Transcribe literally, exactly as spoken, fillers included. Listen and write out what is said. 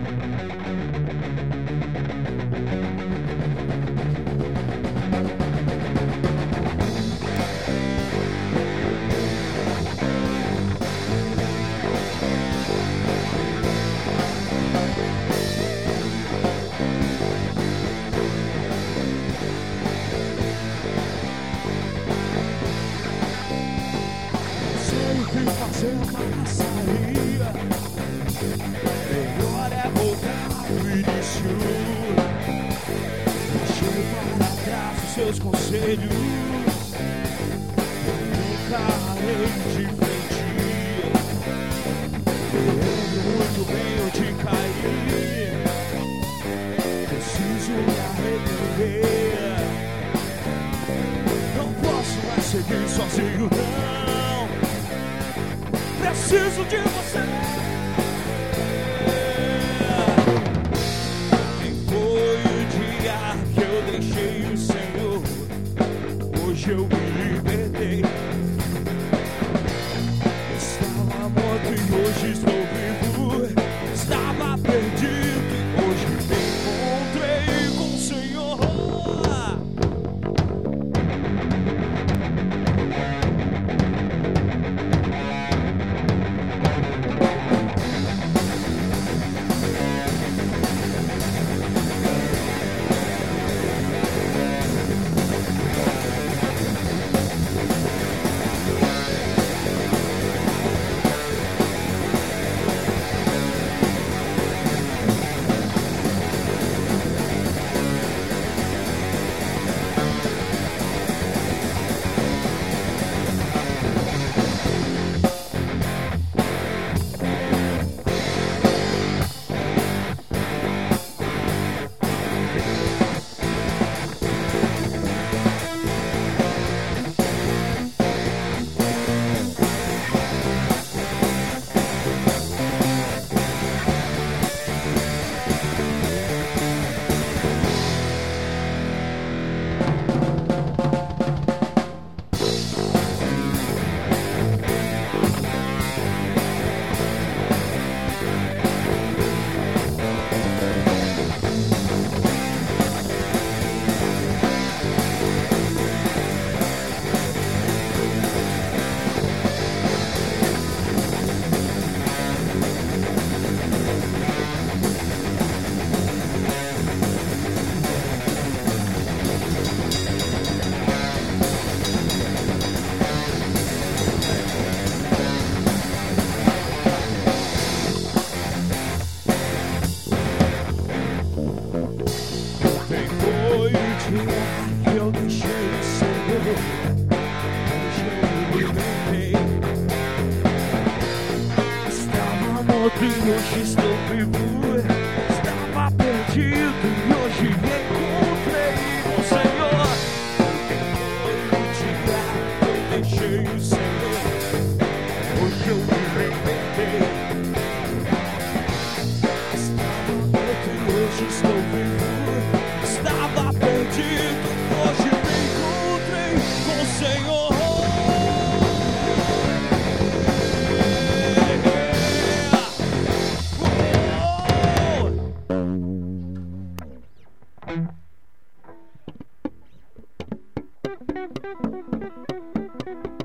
Melhor é voltar do início. Deixei para trás os seus conselhos. Nunca harei diferente. Eu lembro muito bem onde caí. Preciso me arrepender. Não posso mais seguir sozinho, não. Preciso de você. Nem foi o dia que eu deixei o Senhor. Hoje eu me libertei. Estava morto e hoje estou vivo. Estava perdido e hoje me encontrei com o Senhor. Eu deixei o Senhor, hoje eu me libertei. Estava morto e hoje estou vivo. Estava perdido e hoje me encontrei com o Senhor. Foi o dia que eu deixei o Senhor, hoje eu me libertei. Estava morto e hoje estou vivo. Estava perdido, hoje me encontrei com o Senhor. Oh!